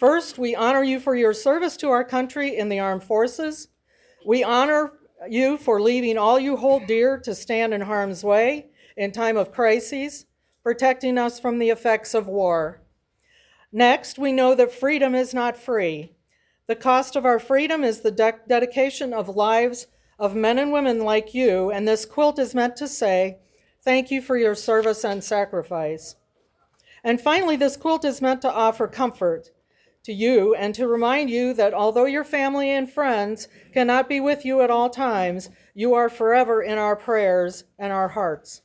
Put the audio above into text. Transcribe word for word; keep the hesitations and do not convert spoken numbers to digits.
First, we honor you for your service to our country in the armed forces. We honor you for leaving all you hold dear to stand in harm's way in time of crises, protecting us from the effects of war. Next, we know that freedom is not free. The cost of our freedom is the de- dedication of lives of men and women like you, and this quilt is meant to say, thank you for your service and sacrifice. And finally, this quilt is meant to offer comfort to you and to remind you that although your family and friends cannot be with you at all times, you are forever in our prayers and our hearts.